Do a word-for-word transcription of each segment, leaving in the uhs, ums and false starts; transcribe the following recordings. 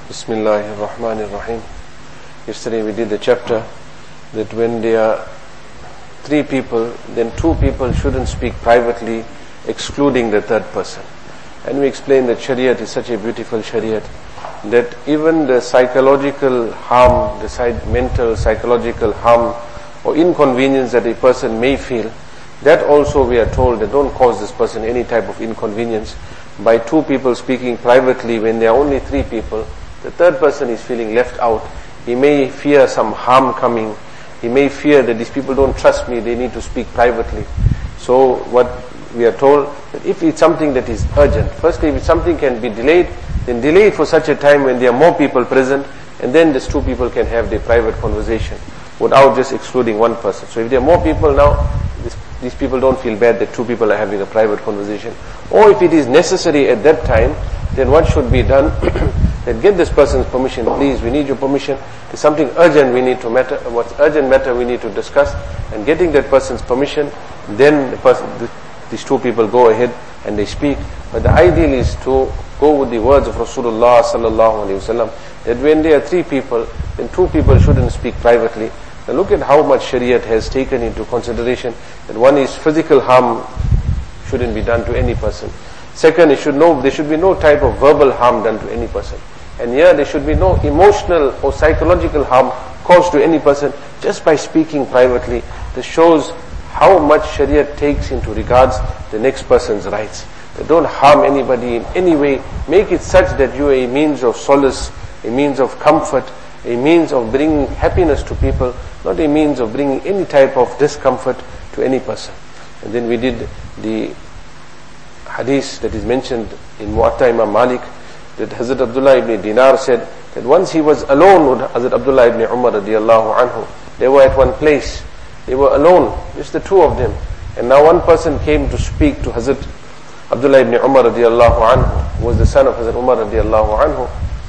Bismillahir Rahmanir Rahim. Yesterday we did the chapter that when there are three people, then two people shouldn't speak privately, excluding the third person. And we explained that Shariat is such a beautiful Shariat that even the psychological harm, the side, mental, psychological harm or inconvenience that a person may feel, that also we are told that don't cause this person any type of inconvenience by two people speaking privately when there are only three people. The third person is feeling left out. He may fear some harm coming. He may fear that these people don't trust me, they need to speak privately. So what we are told, that if it's something that is urgent, firstly if something can be delayed, then delay it for such a time when there are more people present, and then these two people can have their private conversation without just excluding one person. So if there are more people now, this, these people don't feel bad that two people are having a private conversation. Or if it is necessary at that time, then what should be done? Then get this person's permission, please, we need your permission. There's something urgent we need to matter, what's urgent matter we need to discuss, and getting that person's permission, then the person, the, these two people go ahead and they speak. But the ideal is to go with the words of Rasulullah sallallahu alaihi wasallam, that when there are three people, then two people shouldn't speak privately. Now look at how much Shariat has taken into consideration, that one is physical harm shouldn't be done to any person. Second, it should no, there should be no type of verbal harm done to any person. And here there should be no emotional or psychological harm caused to any person just by speaking privately. This shows how much Shariat takes into regards the next person's rights. That don't harm anybody in any way. Make it such that you are a means of solace, a means of comfort, a means of bringing happiness to people, not a means of bringing any type of discomfort to any person. And then we did the hadith that is mentioned in Muwatta Imam Malik, that Hazrat Abdullah ibn Dinar said that once he was alone with Hazrat Abdullah ibn Umar radiallahu anhu. They were at one place, they were alone, just the two of them, and now one person came to speak to Hazrat Abdullah ibn Umar radiallahu anhu, who was the son of Hazrat Umar radiallahu anhu.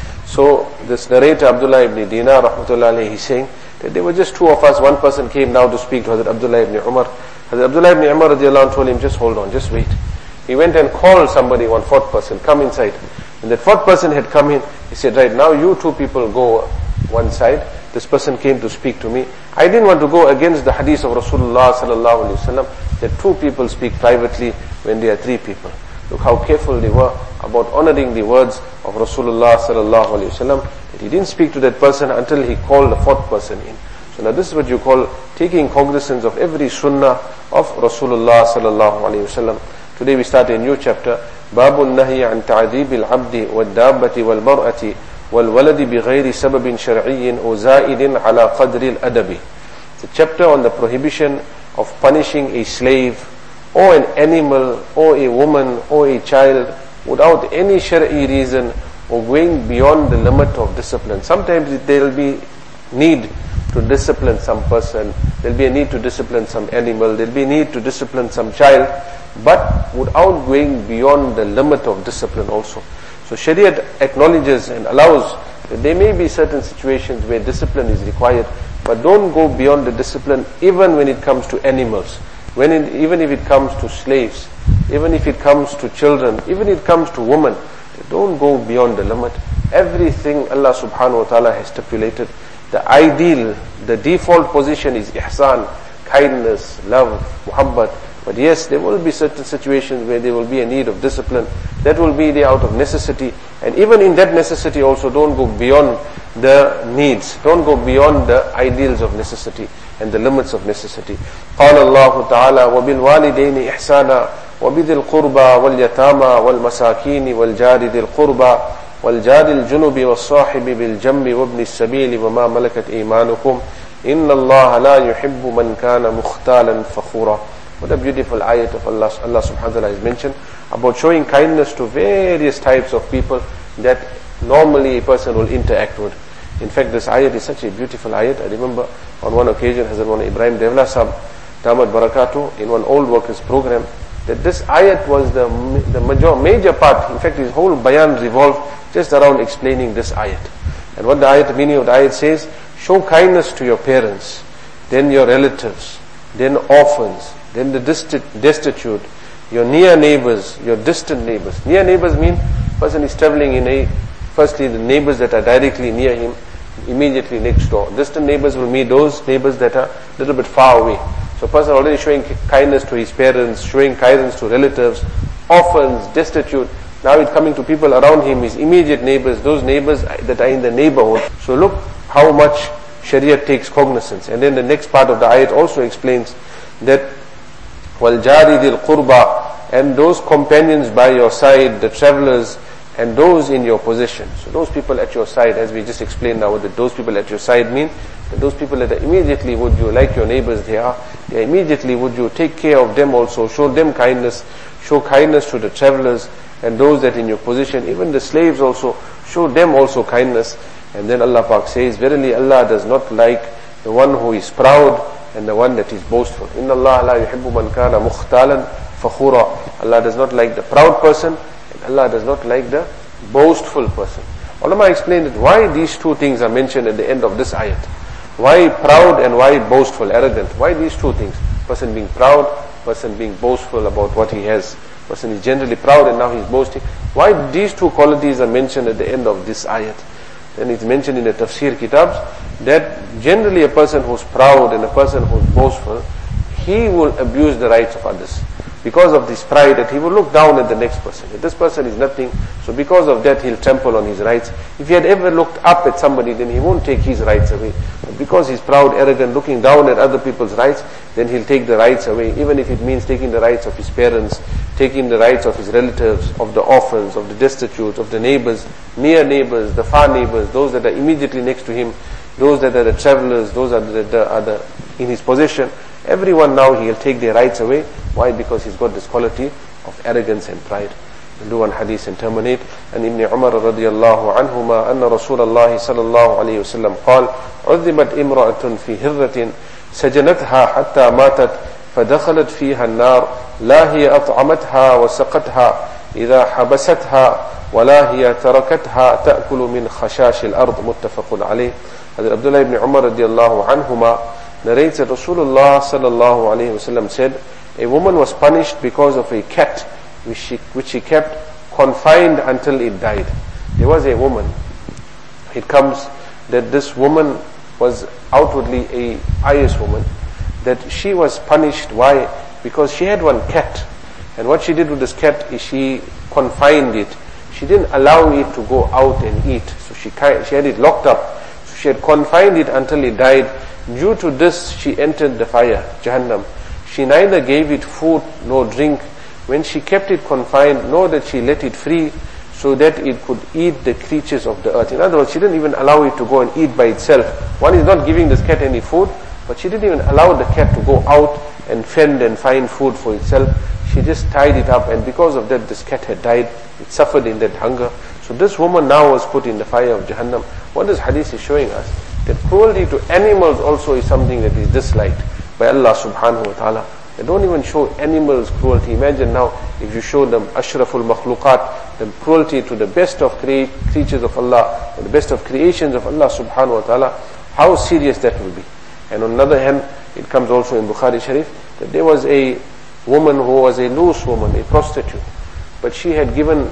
So this narrator Abdullah ibn Dinar rahmatullah alayhi, he's saying that there were just two of us, one person came now to speak to Hazrat Abdullah ibn Umar. Hazrat Abdullah ibn Umar radiallahu anhu told him, just hold on, just wait. He went and called somebody, one fourth person, come inside. When that fourth person had come in, he said, right, now you two people go one side. This person came to speak to me. I didn't want to go against the hadith of Rasulullah sallallahu alaihi wasallam that two people speak privately when there are three people. Look how careful they were about honoring the words of Rasulullah sallallahu alaihi wasallam, that he didn't speak to that person until he called the fourth person in. So now this is what you call taking cognizance of every sunnah of Rasulullah sallallahu alaihi wasallam. Today we start a new chapter, باب النهي عن تعذيب العبد والدابة والمرأة والولد بغير سبب شرعي أو زائد على قدر الأدب. It's a chapter on the prohibition of punishing a slave or an animal or a woman or a child without any shari'i reason or going beyond the limit of discipline. Sometimes there will be need to discipline some person, there will be a need to discipline some animal, there will be a need to discipline some child, but without going beyond the limit of discipline also. So Shariat acknowledges and allows that there may be certain situations where discipline is required, but don't go beyond the discipline even when it comes to animals, when it, even if it comes to slaves, even if it comes to children, even if it comes to women. Don't go beyond the limit. Everything Allah subhanahu wa ta'ala has stipulated. The ideal, the default position is ihsan, kindness, love, muhabbat. But yes, there will be certain situations where there will be a need of discipline. That will be there out of necessity. And even in that necessity also, don't go beyond the needs. Don't go beyond the ideals of necessity and the limits of necessity. قال الله تعالى وبالوالدين إحسانا وبذي القربى واليتامى والمساكين والجار ذي القربى والجار الجنب والصاحب بالجنب وابن السبيل وما ملكت إيمانكم إن الله لا يحب من كان مختالا فخورا. What a beautiful ayat of Allah, Allah subhanahu wa ta'ala has mentioned about showing kindness to various types of people that normally a person will interact with. In fact, this ayat is such a beautiful ayat. I remember on one occasion, Hazrat Maulana Ibrahim Devla Sahab, Damat Barakatuh, in one old workers program, that this ayat was the, the major, major part. In fact, his whole bayan revolved just around explaining this ayat. And what the ayat, the meaning of the ayat says, show kindness to your parents, then your relatives, then orphans, then the destitute, your near neighbors, your distant neighbors. Near neighbors mean person is traveling in a Firstly, the neighbors that are directly near him, immediately next door. Distant neighbors will meet those neighbors that are a little bit far away. So a person already showing kindness to his parents, showing kindness to relatives, orphans, destitute. Now it's coming to people around him, his immediate neighbors, those neighbors that are in the neighborhood. So look how much Sharia takes cognizance. And then the next part of the ayat also explains that وَالْجَارِ ذِي الْقُرْبَى, and those companions by your side, the travelers, and those in your possession. So those people at your side, as we just explained now, that those people at your side mean that those people that are immediately would you, like your neighbors they are, they are immediately would you take care of them also, show them kindness, show kindness to the travelers, and those that in your position, even the slaves also, show them also kindness. And then Allah Pak says, verily Allah does not like the one who is proud and the one that is boastful. Inna Allah la yuhibbu man kana mukhtalan fakhura. Allah does not like the proud person, and Allah does not like the boastful person. Ulama explained that why these two things are mentioned at the end of this ayat. Why proud and why boastful, arrogant? Why these two things? Person being proud, person being boastful about what he has. Person is generally proud and now he's boasting. Why these two qualities are mentioned at the end of this ayat? Then it's mentioned in the tafsir kitabs that generally a person who's proud and a person who's boastful, he will abuse the rights of others. Because of this pride, that he will look down at the next person. If this person is nothing, so because of that he'll trample on his rights. If he had ever looked up at somebody, then he won't take his rights away. But because he's proud, arrogant, looking down at other people's rights, then he'll take the rights away, even if it means taking the rights of his parents, taking the rights of his relatives, of the orphans, of the destitute, of the neighbors, near neighbors, the far neighbors, those that are immediately next to him, those that are the travelers, those are the, the, are the in his possession. Everyone now he'll take their rights away. Why? Because he's got this quality of arrogance and pride. We'll do one hadith and terminate. And Ibn Umar radiyallahu anhuma anna Rasulullah sallallahu alayhi wa sallam قال عذبت امرأة في هرة سجنتها حتى ماتت فدخلت فيها النار لا هي أطعمتها وسقتها إذا حبستها ولا هي تركتها تأكل من خشاش الأرض متفق عليه. Hazrat Abdullah ibn Umar radiyallahu anhuma narrates that Rasulullah sallallahu alayhi wa sallam said, a woman was punished because of a cat which she, which she kept confined until it died. There was a woman, it comes that this woman was outwardly a pious woman, that she was punished. Why? Because she had one cat, and what she did with this cat is she confined it. She didn't allow it to go out and eat, so she, she had it locked up. So she had confined it until it died. Due to this, she entered the fire, Jahannam. She neither gave it food nor drink when she kept it confined, nor that she let it free so that it could eat the creatures of the earth. In other words, she didn't even allow it to go and eat by itself. One is not giving this cat any food, but she didn't even allow the cat to go out and fend and find food for itself. She just tied it up, and because of that this cat had died. It suffered in that hunger. So this woman now was put in the fire of Jahannam. What this hadith is showing us, that cruelty to animals also is something that is disliked by Allah subhanahu wa ta'ala. They don't even show animals cruelty. Imagine now if you show them ashraful makhluqat, the cruelty to the best of crea- creatures of Allah, and the best of creations of Allah subhanahu wa ta'ala, how serious that will be. And on the other hand, it comes also in Bukhari Sharif, that there was a woman who was a loose woman, a prostitute, but she had given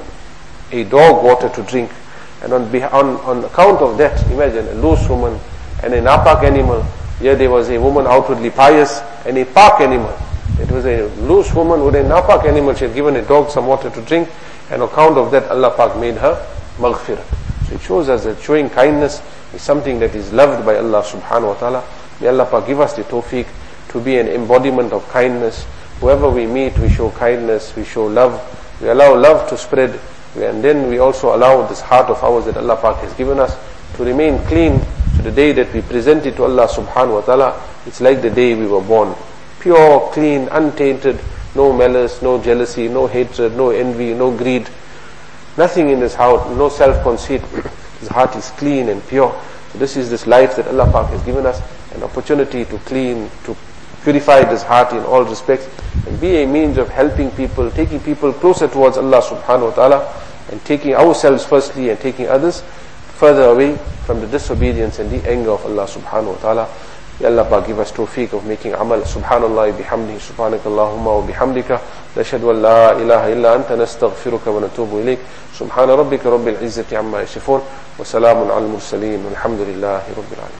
a dog water to drink, and on, on, on account of that, imagine a loose woman and a napak animal. Here there was a woman outwardly pious and a pak animal. It was a loose woman with a napak animal. She had given a dog some water to drink, and on account of that Allah Pak made her maghfirat. So it shows us that showing kindness is something that is loved by Allah subhanahu wa ta'ala. May Allah Pak give us the tawfiq to be an embodiment of kindness. Whoever we meet, we show kindness, we show love, we allow love to spread, and then we also allow this heart of ours that Allah Pak has given us to remain clean. So the day that we present it to Allah subhanahu wa ta'ala, it's like the day we were born. Pure, clean, untainted, no malice, no jealousy, no hatred, no envy, no greed. Nothing in this heart, no self-conceit. His heart is clean and pure. So this is this life that Allah Pak has given us, an opportunity to clean, to purify this heart in all respects, and be a means of helping people, taking people closer towards Allah subhanahu wa ta'ala, and taking ourselves firstly and taking others further away from the disobedience and the anger of Allah subhanahu wa ta'ala. Ya Allah Pak, give us tawfiq of making amal. Subhanallah bihamdihi, subhanakallahumma wa bihamdika, nashhadu an la ilaha illa anta, nastaghfiruka wa natubu ilayk. Subhana rabbika rabbil izzati amma yasifun, wa salamun al mursaleen, walhamdulillahi rabbil alamin.